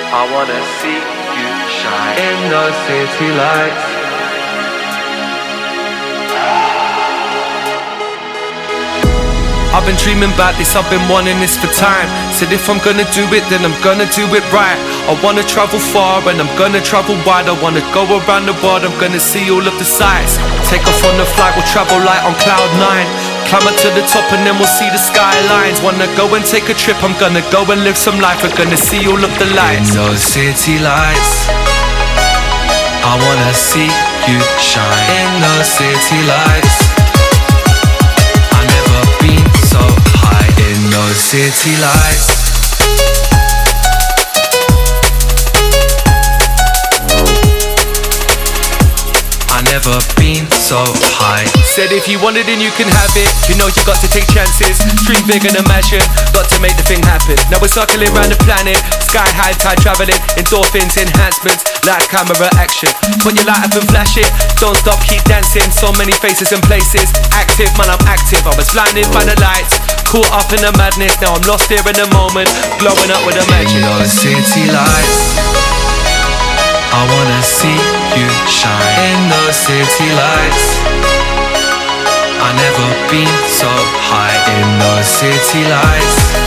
I wanna see you shine in the city lights. I've been dreaming about this, I've been wanting this for time. Said if I'm gonna do it, then I'm gonna do it right. I wanna travel far and I'm gonna travel wide. I wanna go around the world, I'm gonna see all of the sights. Take off on the flight, we'll travel light on cloud 9. Climb up to the top and then we'll see the skylines. Wanna go and take a trip, I'm gonna go and live some life. We're gonna see all of the lights. In those city lights, I wanna see you shine in those city lights. I never been so high in those city lights. I never been so high. Said if you want it then you can have it. You know you got to take chances. Dream big and imagine. Got to make the thing happen. Now we're circling around the planet. Sky high, tide traveling. Endorphins, enhancements, light camera action. Put your light up and flash it. Don't stop, keep dancing. So many faces and places. Active, man, I'm active. I was blinded by the lights. Caught up in the madness. Now I'm lost here in the moment. Glowing up with the magic. In those city lights, I wanna see you shine in those city lights. I never been so high in those city lights.